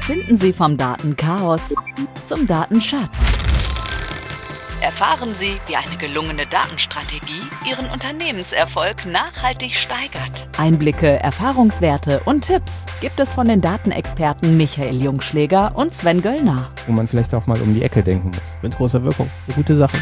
Finden Sie vom Datenchaos zum Datenschatz. Erfahren Sie, wie eine gelungene Datenstrategie Ihren Unternehmenserfolg nachhaltig steigert. Einblicke, Erfahrungswerte und Tipps gibt es von den Datenexperten Michael Jungschläger und Sven Göllner. Wo man vielleicht auch mal um die Ecke denken muss. Mit großer Wirkung. Eine gute Sache.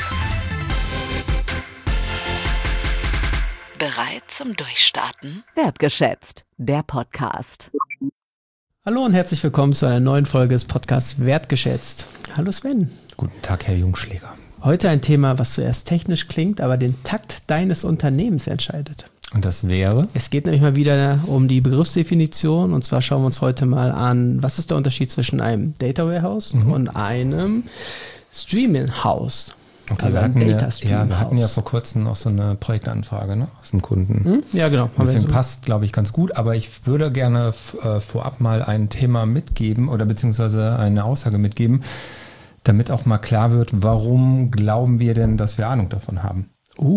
Bereit zum Durchstarten? Wertgeschätzt, der Podcast. Hallo und herzlich willkommen zu einer neuen Folge des Podcasts Wertgeschätzt. Hallo Sven. Guten Tag, Herr Jungschläger. Heute ein Thema, was zuerst technisch klingt, aber den Takt deines Unternehmens entscheidet. Und das wäre? Es geht nämlich mal wieder um die Begriffsdefinition, und zwar schauen wir uns heute mal an, was ist der Unterschied zwischen einem Data Warehouse und einem Streaming House. Okay, also wir hatten ja vor kurzem noch so eine Projektanfrage aus dem Kunden. Ja, genau. Deswegen passt, glaube ich, ganz gut. Aber ich würde gerne vorab mal ein Thema mitgeben oder beziehungsweise eine Aussage mitgeben, damit auch mal klar wird, warum glauben wir denn, dass wir Ahnung davon haben?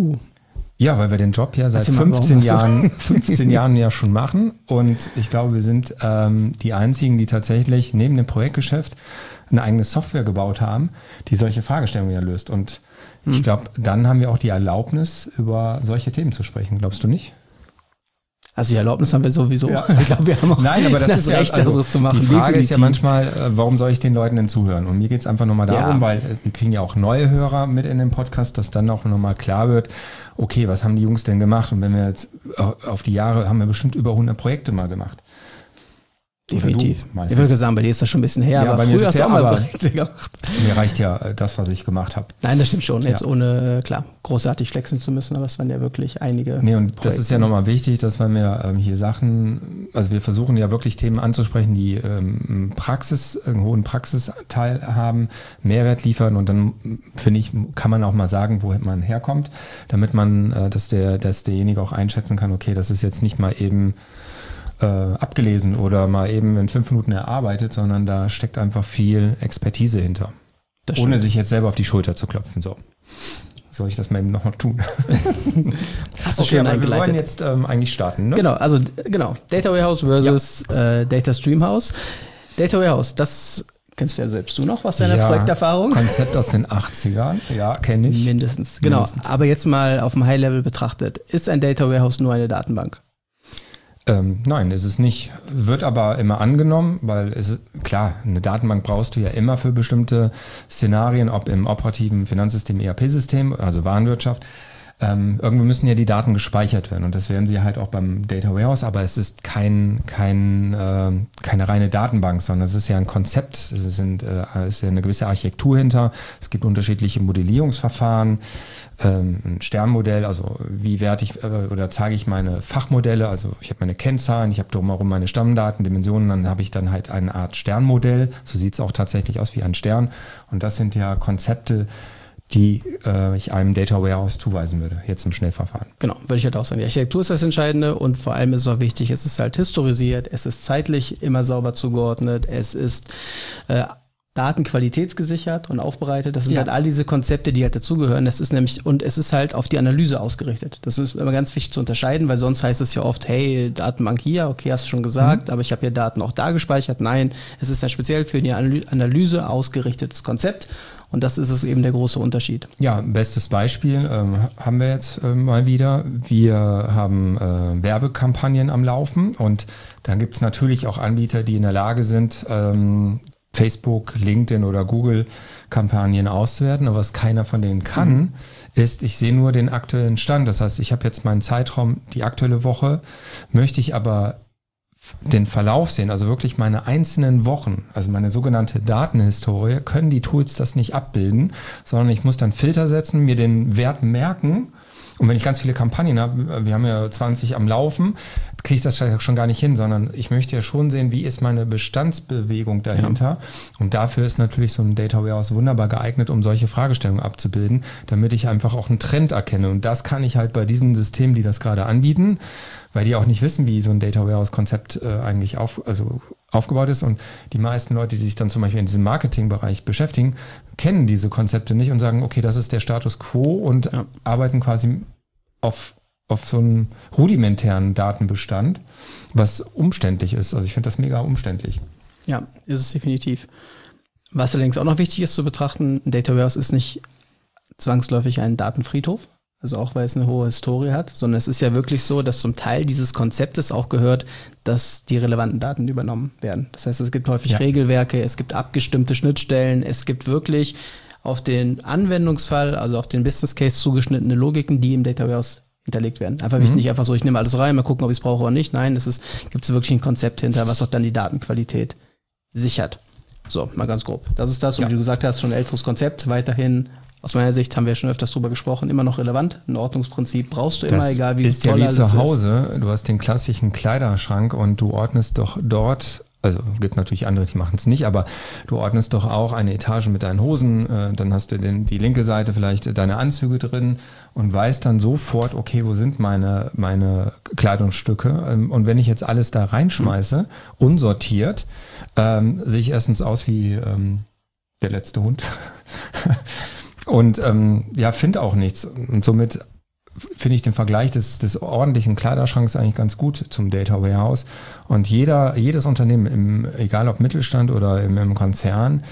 Ja, weil wir den Job ja seit 15 Jahren ja schon machen. Und ich glaube, wir sind die Einzigen, die tatsächlich neben dem Projektgeschäft eine eigene Software gebaut haben, die solche Fragestellungen ja löst. Und ich glaube, dann haben wir auch die Erlaubnis, über solche Themen zu sprechen. Glaubst du nicht? Also die Erlaubnis haben wir sowieso. Ja. Ich glaube, wir haben auch das Recht, Besseres zu machen. Die Frage ist ja manchmal, warum soll ich den Leuten denn zuhören? Und mir geht es einfach nochmal darum, weil wir kriegen ja auch neue Hörer mit in den Podcast, dass dann auch nochmal klar wird, okay, was haben die Jungs denn gemacht? Und wenn wir jetzt auf die Jahre, haben wir bestimmt über 100 Projekte mal gemacht. Definitiv. Ich würde sagen, bei dir ist das schon ein bisschen her, aber früher hast du auch mal Projekte gemacht. Mir reicht ja das, was ich gemacht habe. Nein, das stimmt schon. Jetzt ohne, klar, großartig flexen zu müssen, aber es waren ja wirklich einige und das ist ja nochmal wichtig, dass wir hier Sachen, also wir versuchen ja wirklich Themen anzusprechen, die einen hohen Praxisteil haben, Mehrwert liefern, und dann, finde ich, kann man auch mal sagen, wo man herkommt, damit man, dass derjenige auch einschätzen kann, okay, das ist jetzt nicht mal eben abgelesen oder mal eben in 5 Minuten erarbeitet, sondern da steckt einfach viel Expertise hinter. Ohne sich jetzt selber auf die Schulter zu klopfen. So. Soll ich das mal eben nochmal tun? Hast du schon eingeleitet. Wir wollen jetzt eigentlich starten, ne? Genau. Data Warehouse versus Data Streamhouse. Data Warehouse, das kennst du ja selbst noch aus deiner Projekterfahrung. Konzept aus den 80ern, ja, kenne ich. Mindestens, genau. Aber jetzt mal auf dem High-Level betrachtet. Ist ein Data Warehouse nur eine Datenbank? Nein, ist es nicht. Wird aber immer angenommen, weil klar, eine Datenbank brauchst du ja immer für bestimmte Szenarien, ob im operativen Finanzsystem, ERP-System, also Warenwirtschaft. Irgendwo müssen ja die Daten gespeichert werden, und das werden sie halt auch beim Data Warehouse, aber es ist keine reine Datenbank, sondern es ist ja ein Konzept, es ist ja eine gewisse Architektur hinter, es gibt unterschiedliche Modellierungsverfahren, ein Sternmodell, also wie werte ich oder zeige ich meine Fachmodelle, also ich habe meine Kennzahlen, ich habe drumherum meine Stammdaten, Dimensionen, dann habe ich dann halt eine Art Sternmodell, so sieht es auch tatsächlich aus wie ein Stern, und das sind ja Konzepte, die ich einem Data Warehouse zuweisen würde, jetzt im Schnellverfahren. Genau, würde ich halt auch sagen. Die Architektur ist das Entscheidende, und vor allem ist es auch wichtig, es ist halt historisiert, es ist zeitlich immer sauber zugeordnet, es ist datenqualitätsgesichert und aufbereitet. Das sind halt all diese Konzepte, die halt dazugehören. Das ist nämlich, und es ist halt auf die Analyse ausgerichtet. Das ist immer ganz wichtig zu unterscheiden, weil sonst heißt es ja oft, hey, Datenbank hier, okay, hast du schon gesagt, aber ich habe hier Daten auch da gespeichert. Nein, es ist ja speziell für die Analyse ausgerichtetes Konzept. Und das ist es eben der große Unterschied. Ja, bestes Beispiel haben wir jetzt mal wieder. Wir haben Werbekampagnen am Laufen, und da gibt es natürlich auch Anbieter, die in der Lage sind, Facebook, LinkedIn oder Google-Kampagnen auszuwerten. Aber was keiner von denen kann, ist, ich sehe nur den aktuellen Stand. Das heißt, ich habe jetzt meinen Zeitraum, die aktuelle Woche, möchte ich aber den Verlauf sehen, also wirklich meine einzelnen Wochen, also meine sogenannte Datenhistorie, können die Tools das nicht abbilden, sondern ich muss dann Filter setzen, mir den Wert merken, und wenn ich ganz viele Kampagnen habe, wir haben ja 20 am Laufen, kriege ich das schon gar nicht hin, sondern ich möchte ja schon sehen, wie ist meine Bestandsbewegung dahinter, und dafür ist natürlich so ein Data Warehouse wunderbar geeignet, um solche Fragestellungen abzubilden, damit ich einfach auch einen Trend erkenne, und das kann ich halt bei diesen Systemen, die das gerade anbieten, weil die auch nicht wissen, wie so ein Data Warehouse-Konzept eigentlich aufgebaut ist. Und die meisten Leute, die sich dann zum Beispiel in diesem Marketingbereich beschäftigen, kennen diese Konzepte nicht und sagen, okay, das ist der Status quo, und arbeiten quasi auf so einen rudimentären Datenbestand, was umständlich ist. Also ich finde das mega umständlich. Ja, ist es definitiv. Was allerdings auch noch wichtig ist zu betrachten, ein Data Warehouse ist nicht zwangsläufig ein Datenfriedhof, also auch weil es eine hohe Historie hat, sondern es ist ja wirklich so, dass zum Teil dieses Konzeptes auch gehört, dass die relevanten Daten übernommen werden. Das heißt, es gibt häufig Regelwerke, es gibt abgestimmte Schnittstellen, es gibt wirklich auf den Anwendungsfall, also auf den Business Case zugeschnittene Logiken, die im Data Warehouse hinterlegt werden. Einfach nicht einfach so, ich nehme alles rein, mal gucken, ob ich es brauche oder nicht. Nein, gibt es wirklich ein Konzept hinter, was auch dann die Datenqualität sichert. So, mal ganz grob. Das ist das, und wie du gesagt hast, schon ein älteres Konzept, weiterhin. Aus meiner Sicht haben wir schon öfters drüber gesprochen, immer noch relevant. Ein Ordnungsprinzip brauchst du immer, das egal wie ist toll ja wie alles zu Hause. Du hast den klassischen Kleiderschrank und du ordnest doch dort, also gibt natürlich andere, die machen es nicht, aber du ordnest doch auch eine Etage mit deinen Hosen, dann hast du die linke Seite vielleicht deine Anzüge drin und weißt dann sofort, okay, wo sind meine Kleidungsstücke? Und wenn ich jetzt alles da reinschmeiße, unsortiert, sehe ich erstens aus wie der letzte Hund. Und finde auch nichts. Und somit finde ich den Vergleich des ordentlichen Kleiderschranks eigentlich ganz gut zum Data Warehouse. Und jedes Unternehmen, egal ob Mittelstand oder im Konzern,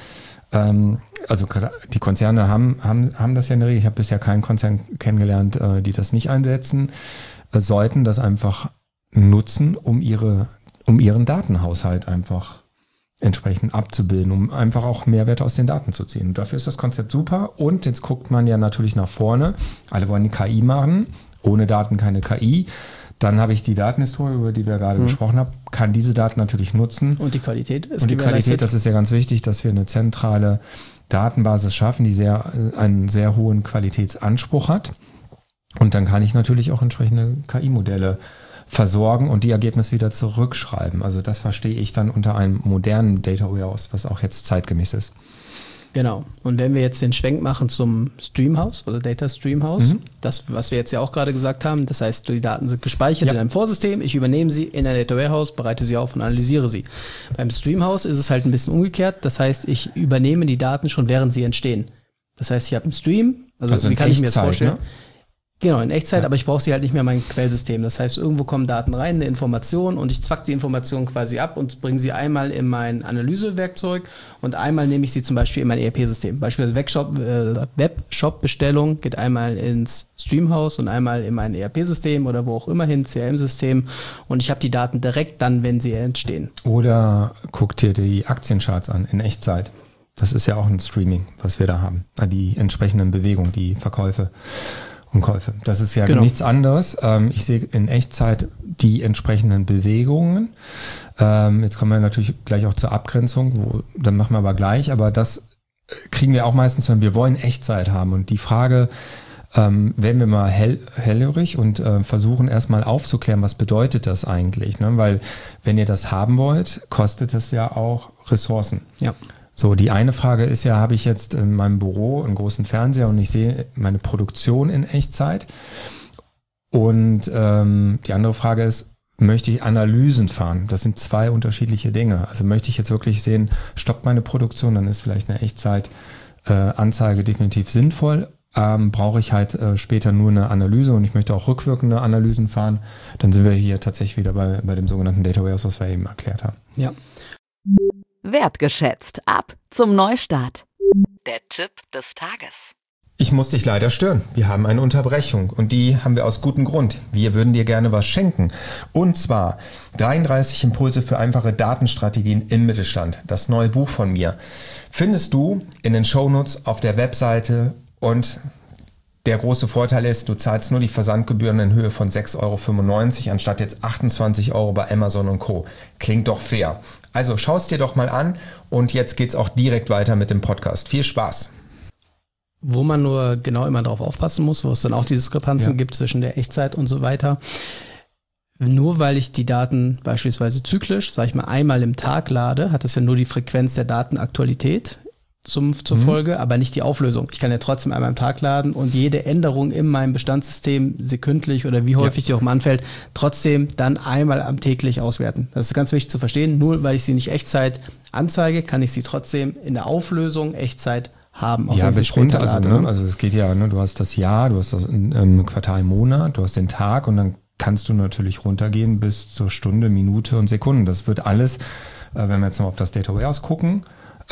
also die Konzerne haben das ja in der Regel, ich habe bisher keinen Konzern kennengelernt, die das nicht einsetzen, sollten das einfach nutzen, um ihren Datenhaushalt einfach entsprechend abzubilden, um einfach auch Mehrwerte aus den Daten zu ziehen. Und dafür ist das Konzept super. Und jetzt guckt man ja natürlich nach vorne. Alle wollen die KI machen. Ohne Daten keine KI. Dann habe ich die Datenhistorie, über die wir gerade gesprochen haben, kann diese Daten natürlich nutzen. Und die Qualität ist Und die Qualität, das ist ja ganz wichtig, dass wir eine zentrale Datenbasis schaffen, die einen sehr hohen Qualitätsanspruch hat. Und dann kann ich natürlich auch entsprechende KI-Modelle versorgen und die Ergebnisse wieder zurückschreiben. Also das verstehe ich dann unter einem modernen Data Warehouse, was auch jetzt zeitgemäß ist. Genau. Und wenn wir jetzt den Schwenk machen zum Streamhouse oder Data Streamhouse, das, was wir jetzt ja auch gerade gesagt haben, das heißt, die Daten sind gespeichert in einem Vorsystem, ich übernehme sie in ein Data Warehouse, bereite sie auf und analysiere sie. Beim Streamhouse ist es halt ein bisschen umgekehrt, das heißt, ich übernehme die Daten schon, während sie entstehen. Das heißt, ich habe einen Stream, also wie kann ich mir das vorstellen? Ne? Genau, in Echtzeit, aber ich brauche sie halt nicht mehr in mein Quellsystem. Das heißt, irgendwo kommen Daten rein, eine Information, und ich zwack die Information quasi ab und bringe sie einmal in mein Analysewerkzeug und einmal nehme ich sie zum Beispiel in mein ERP-System. Beispielsweise Webshop-Bestellung geht einmal ins Streamhouse und einmal in mein ERP-System oder wo auch immer hin, CRM-System, und ich habe die Daten direkt dann, wenn sie entstehen. Oder guck dir die Aktiencharts an in Echtzeit. Das ist ja auch ein Streaming, was wir da haben. Die entsprechenden Bewegungen, die Verkäufe und Käufe. Das ist ja nichts anderes. Ich sehe in Echtzeit die entsprechenden Bewegungen. Jetzt kommen wir natürlich gleich auch zur Abgrenzung, dann machen wir aber gleich, aber das kriegen wir auch meistens, wenn wir wollen Echtzeit haben. Und die Frage werden wir mal hellhörig und versuchen erstmal aufzuklären, was bedeutet das eigentlich? Ne? Weil wenn ihr das haben wollt, kostet es ja auch Ressourcen. Ja. So, die eine Frage ist ja, habe ich jetzt in meinem Büro einen großen Fernseher und ich sehe meine Produktion in Echtzeit? Und die andere Frage ist, möchte ich Analysen fahren? Das sind zwei unterschiedliche Dinge. Also möchte ich jetzt wirklich sehen, stoppt meine Produktion, dann ist vielleicht eine Echtzeit-Anzeige definitiv sinnvoll. Brauche ich halt später nur eine Analyse und ich möchte auch rückwirkende Analysen fahren, dann sind wir hier tatsächlich wieder bei dem sogenannten Data Warehouse, was wir eben erklärt haben. Ja. Wertgeschätzt. Ab zum Neustart. Der Tipp des Tages. Ich muss dich leider stören. Wir haben eine Unterbrechung und die haben wir aus gutem Grund. Wir würden dir gerne was schenken. Und zwar 33 Impulse für einfache Datenstrategien im Mittelstand. Das neue Buch von mir findest du in den Shownotes auf der Webseite, und der große Vorteil ist, du zahlst nur die Versandgebühren in Höhe von 6,95 € anstatt jetzt 28 € bei Amazon und Co. Klingt doch fair. Also schau es dir doch mal an, und jetzt geht's auch direkt weiter mit dem Podcast. Viel Spaß! Wo man nur genau immer darauf aufpassen muss, wo es dann auch die Diskrepanzen gibt zwischen der Echtzeit und so weiter. Nur weil ich die Daten beispielsweise zyklisch, sag ich mal, einmal im Tag lade, hat das ja nur die Frequenz der Datenaktualität zur Folge, aber nicht die Auflösung. Ich kann ja trotzdem einmal am Tag laden und jede Änderung in meinem Bestandssystem sekündlich oder wie häufig die auch mal anfällt, trotzdem dann einmal am täglich auswerten. Das ist ganz wichtig zu verstehen. Nur weil ich sie nicht Echtzeit anzeige, kann ich sie trotzdem in der Auflösung Echtzeit haben. Auch ja, bis runter, also es geht ja, du hast das Jahr, du hast das Quartal, Monat, du hast den Tag, und dann kannst du natürlich runtergehen bis zur Stunde, Minute und Sekunde. Das wird alles wenn wir jetzt noch auf das Data Warehouse gucken,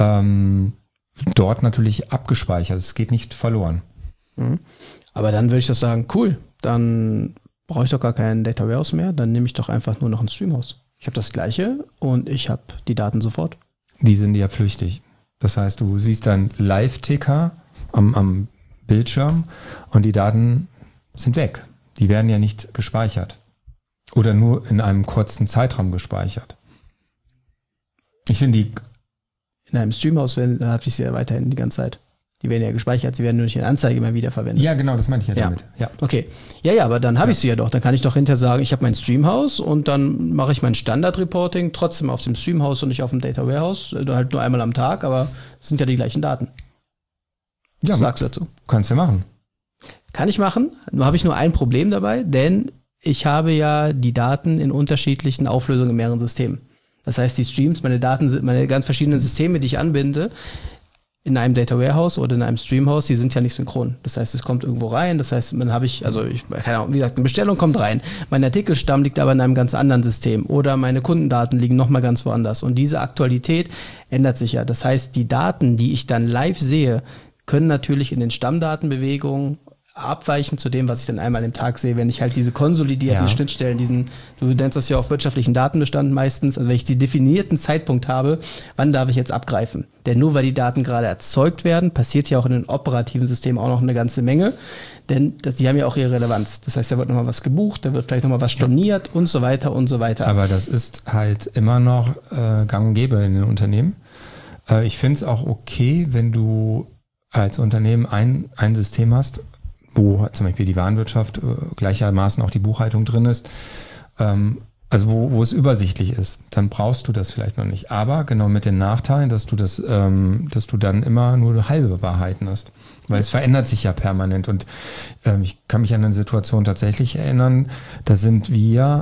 dort natürlich abgespeichert. Es geht nicht verloren. Aber dann würde ich doch sagen, cool, dann brauche ich doch gar keinen Data Warehouse mehr, dann nehme ich doch einfach nur noch ein Streamhouse. Ich habe das Gleiche und ich habe die Daten sofort. Die sind ja flüchtig. Das heißt, du siehst deinen Live-Ticker am Bildschirm und die Daten sind weg. Die werden ja nicht gespeichert. Oder nur in einem kurzen Zeitraum gespeichert. Ich finde die... In einem Streamhouse habe ich sie ja weiterhin die ganze Zeit. Die werden ja gespeichert, sie werden nur nicht in Anzeige immer wieder verwendet. Ja, genau, das meinte ich ja damit. Ja. Okay. Ja, aber dann habe ich sie ja doch. Dann kann ich doch hinterher sagen, ich habe mein Streamhouse und dann mache ich mein Standard-Reporting trotzdem auf dem Streamhouse und nicht auf dem Data Warehouse. Halt nur einmal am Tag, aber es sind ja die gleichen Daten. Ja, was sagst du dazu? Kannst du machen. Kann ich machen. Nur habe ich nur ein Problem dabei, denn ich habe ja die Daten in unterschiedlichen Auflösungen in mehreren Systemen. Das heißt, die Streams, meine Daten, meine ganz verschiedenen Systeme, die ich anbinde, in einem Data Warehouse oder in einem Streamhouse, die sind ja nicht synchron. Das heißt, es kommt irgendwo rein, das heißt, keine Ahnung, wie gesagt, eine Bestellung kommt rein. Mein Artikelstamm liegt aber in einem ganz anderen System oder meine Kundendaten liegen nochmal ganz woanders. Und diese Aktualität ändert sich ja. Das heißt, die Daten, die ich dann live sehe, können natürlich in den Stammdatenbewegungen abweichen zu dem, was ich dann einmal im Tag sehe, wenn ich halt diese konsolidierten Schnittstellen, du nennst das ja auch wirtschaftlichen Datenbestand meistens, also wenn ich den definierten Zeitpunkt habe, wann darf ich jetzt abgreifen? Denn nur weil die Daten gerade erzeugt werden, passiert ja auch in den operativen Systemen auch noch eine ganze Menge, denn die haben ja auch ihre Relevanz. Das heißt, da wird nochmal was gebucht, da wird vielleicht nochmal was storniert und so weiter und so weiter. Aber das ist halt immer noch gang und gäbe in den Unternehmen. Ich finde es auch okay, wenn du als Unternehmen ein System hast, wo zum Beispiel die Warenwirtschaft gleichermaßen auch die Buchhaltung drin ist, also wo es übersichtlich ist, dann brauchst du das vielleicht noch nicht. Aber genau mit den Nachteilen, dass du dann immer nur halbe Wahrheiten hast. Weil es verändert sich ja permanent. Und ich kann mich an eine Situation tatsächlich erinnern, da sind wir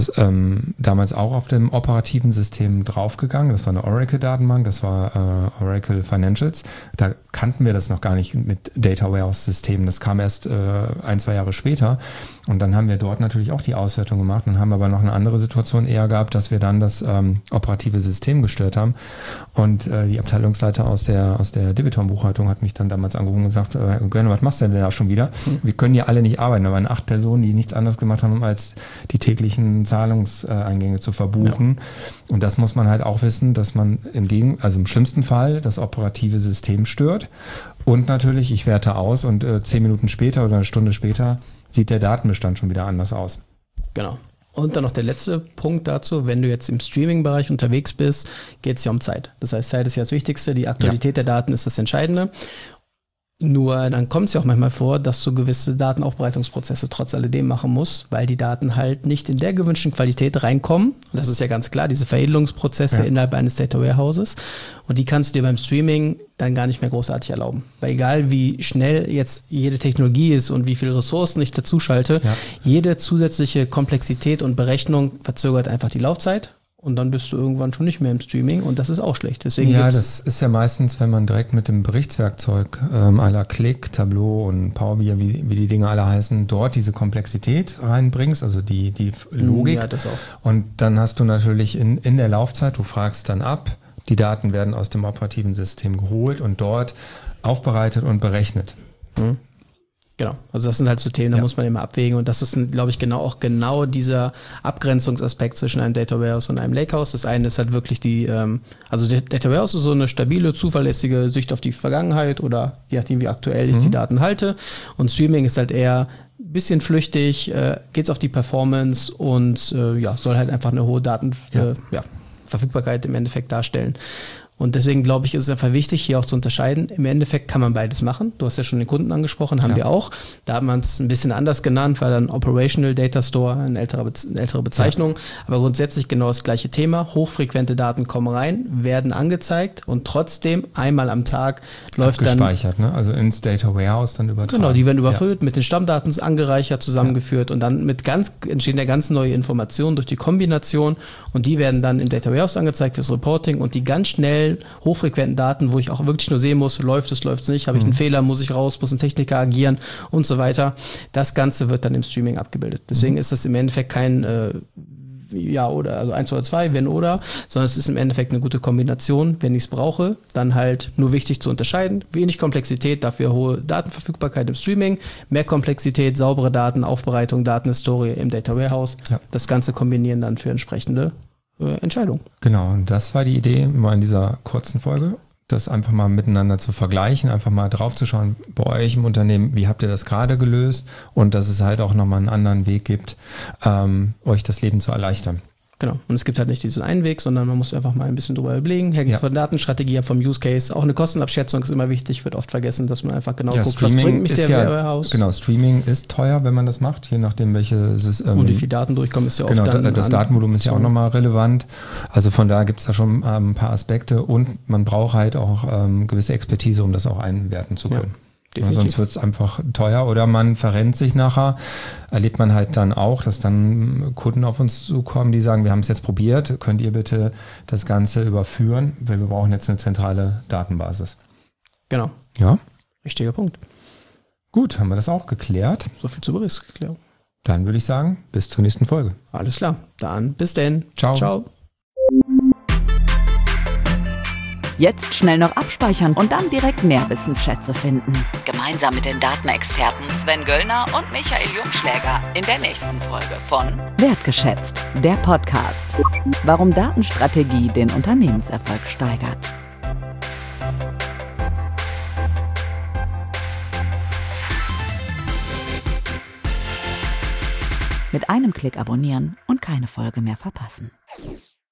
damals auch auf dem operativen System draufgegangen. Das war eine Oracle-Datenbank, das war Oracle Financials. Da kannten wir das noch gar nicht mit Data Warehouse-Systemen. Das kam erst 1-2 Jahre später. Und dann haben wir dort natürlich auch die Auswertung gemacht und haben aber noch eine andere Situation eher gehabt, dass wir dann das operative System gestört haben. Und die Abteilungsleiter aus der Debiton-Buchhaltung hat mich dann damals angerufen und gesagt, Görne, was machst du denn da schon wieder? Wir können ja alle nicht arbeiten. Da waren 8 Personen, die nichts anderes gemacht haben, als die täglichen Zahlungseingänge zu verbuchen. Ja. Und das muss man halt auch wissen, dass man im schlimmsten Fall das operative System stört. Und natürlich, ich werte aus und 10 Minuten später oder eine Stunde später sieht der Datenbestand schon wieder anders aus. Genau. Und dann noch der letzte Punkt dazu, wenn du jetzt im Streaming-Bereich unterwegs bist, geht es ja um Zeit. Das heißt, Zeit ist ja das Wichtigste, die Aktualität der Daten ist das Entscheidende. Nur dann kommt es ja auch manchmal vor, dass du gewisse Datenaufbereitungsprozesse trotz alledem machen musst, weil die Daten halt nicht in der gewünschten Qualität reinkommen. Und das ist ja ganz klar, diese Veredelungsprozesse innerhalb eines Data Warehouses. Und die kannst du dir beim Streaming dann gar nicht mehr großartig erlauben. Weil egal wie schnell jetzt jede Technologie ist und wie viele Ressourcen ich dazu schalte, jede zusätzliche Komplexität und Berechnung verzögert einfach die Laufzeit. Und dann bist du irgendwann schon nicht mehr im Streaming und das ist auch schlecht. Deswegen das ist ja meistens, wenn man direkt mit dem Berichtswerkzeug à la Qlik, Tableau und Power BI, wie die Dinge alle heißen, dort diese Komplexität reinbringst, also die Logik. Ja, das auch. Und dann hast du natürlich in der Laufzeit, du fragst dann ab, die Daten werden aus dem operativen System geholt und dort aufbereitet und berechnet. Genau, also das sind halt so Themen, da muss man immer abwägen und das ist, glaube ich, genau dieser Abgrenzungsaspekt zwischen einem Data Warehouse und einem Lakehouse. Das eine ist halt wirklich also der Data Warehouse ist so eine stabile, zuverlässige Sicht auf die Vergangenheit oder je nachdem, wie aktuell ich die Daten halte, und Streaming ist halt eher ein bisschen flüchtig, geht's auf die Performance und soll halt einfach eine hohe Verfügbarkeit im Endeffekt darstellen. Und deswegen glaube ich, ist es einfach wichtig, hier auch zu unterscheiden. Im Endeffekt kann man beides machen. Du hast ja schon den Kunden angesprochen, haben wir auch. Da hat man es ein bisschen anders genannt, weil dann Operational Data Store, eine ältere Bezeichnung. Aber grundsätzlich genau das gleiche Thema. Hochfrequente Daten kommen rein, werden angezeigt und trotzdem einmal am Tag läuft dann... Gespeichert, ne? Also ins Data Warehouse dann übertragen. Genau, die werden überfüllt, mit den Stammdaten angereichert, zusammengeführt und dann entstehen ja ganz neue Informationen durch die Kombination und die werden dann im Data Warehouse angezeigt fürs Reporting und die ganz schnell hochfrequenten Daten, wo ich auch wirklich nur sehen muss, läuft es nicht, habe ich einen Fehler, muss ich raus, muss ein Techniker agieren und so weiter. Das Ganze wird dann im Streaming abgebildet. Deswegen ist das im Endeffekt kein ja oder, also 1 oder 2, wenn oder, sondern es ist im Endeffekt eine gute Kombination. Wenn ich es brauche, dann halt nur wichtig zu unterscheiden. Wenig Komplexität, dafür hohe Datenverfügbarkeit im Streaming, mehr Komplexität, saubere Daten, Aufbereitung, Datenhistorie im Data Warehouse. Ja. Das Ganze kombinieren dann für entsprechende Entscheidungen. Genau, und das war die Idee mal in dieser kurzen Folge, das einfach mal miteinander zu vergleichen, einfach mal drauf zu schauen, bei euch im Unternehmen, wie habt ihr das gerade gelöst und dass es halt auch nochmal einen anderen Weg gibt, euch das Leben zu erleichtern. Genau. Und es gibt halt nicht diesen einen Weg, sondern man muss einfach mal ein bisschen drüber überlegen. Hängt von Datenstrategie, vom Use Case. Auch eine Kostenabschätzung ist immer wichtig, wird oft vergessen, dass man einfach genau guckt, was bringt mich der Warehouse. Genau, Streaming ist teuer, wenn man das macht, je nachdem welches. Und wie viele Daten durchkommen, ist ja oft dann. Das Datenvolumen ist ja auch nochmal relevant. Also von daher gibt es da schon ein paar Aspekte und man braucht halt auch gewisse Expertise, um das auch einwerten zu können. Ja, sonst wird es einfach teuer oder man verrennt sich nachher. Erlebt man halt dann auch, dass dann Kunden auf uns zukommen, die sagen, wir haben es jetzt probiert, könnt ihr bitte das Ganze überführen, weil wir brauchen jetzt eine zentrale Datenbasis. Genau. Ja. Richtiger Punkt. Gut, haben wir das auch geklärt. So viel zur Berichtsklärung. Dann würde ich sagen, bis zur nächsten Folge. Alles klar. Dann bis denn. Ciao. Ciao. Jetzt schnell noch abspeichern und dann direkt mehr Wissensschätze finden. Gemeinsam mit den Datenexperten Sven Göllner und Michael Jungschläger in der nächsten Folge von Wertgeschätzt, der Podcast. Warum Datenstrategie den Unternehmenserfolg steigert. Mit einem Klick abonnieren und keine Folge mehr verpassen.